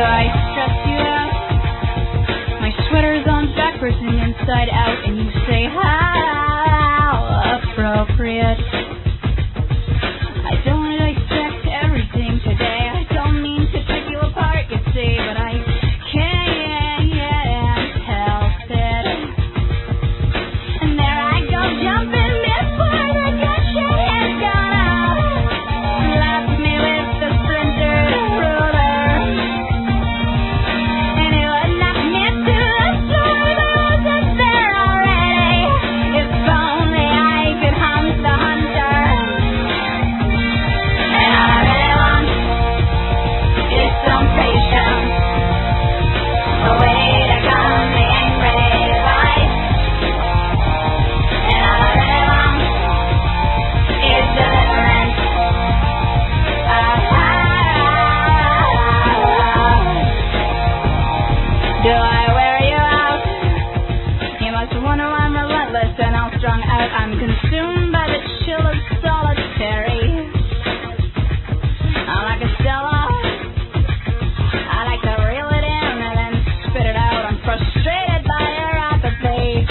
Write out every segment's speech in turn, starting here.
I stress you out? My sweater's on backwards and inside out, and you say how appropriate. I don't expect everything today. I don't mean to pick you apart, you see, but I can't help it. And there I go jumping before the gushing has gone out. Slap me with the splintered ruler, and it would knock me to the floor. But I wasn't there already. If only I could hunt the hunter. And all I really want is some patience, a way to calm the angry life. And all I really want is deliverance. Do I wear you out? You must wonder why I'm relentless and all strung out. I'm consumed by the chill of solitary. I'm like a Stella. I like to reel it in and then spit it out. I'm frustrated by your apathy,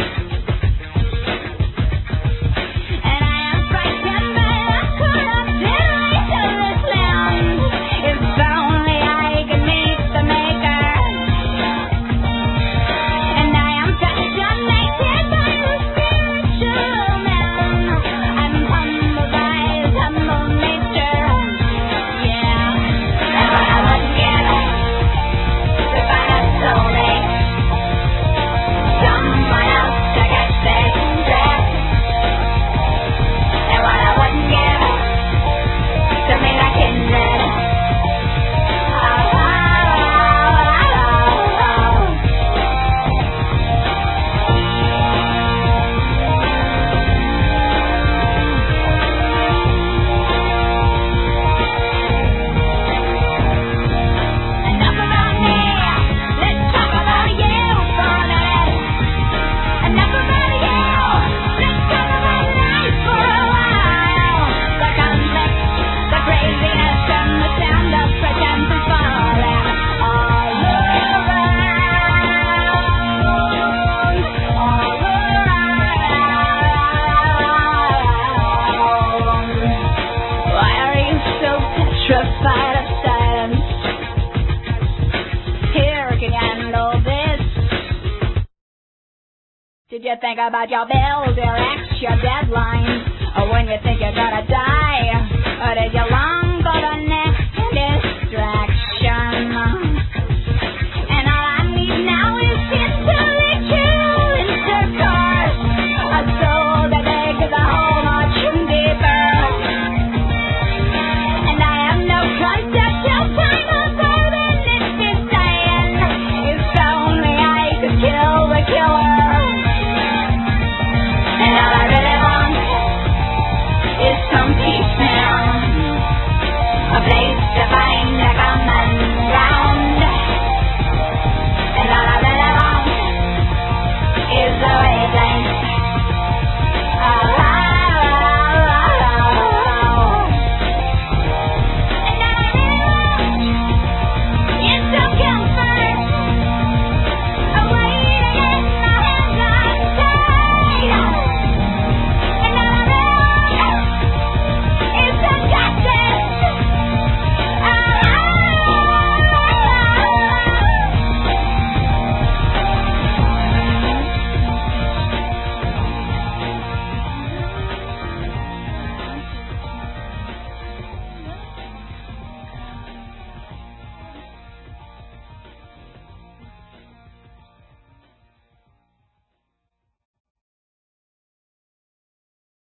and I am frightened by the corrupted ways of this land. If only I could meet the maker. And I am fascinated by the spiritual man. I'm humbled by his humble nature. Yeah. And what I would give to find a soulmate, someone else to catch this drift. And what I wouldn't give to meet a kindred. Enough about me. Let's talk about you for a minute. Enough about you. Let's talk about life for a while. The conflict, the craziness, and the sound of pretense falling all around. Why are you so petrified of silence? Here, can you handle this? Did you think about your bills, your ex, your deadlines? Or when you think you're gonna die?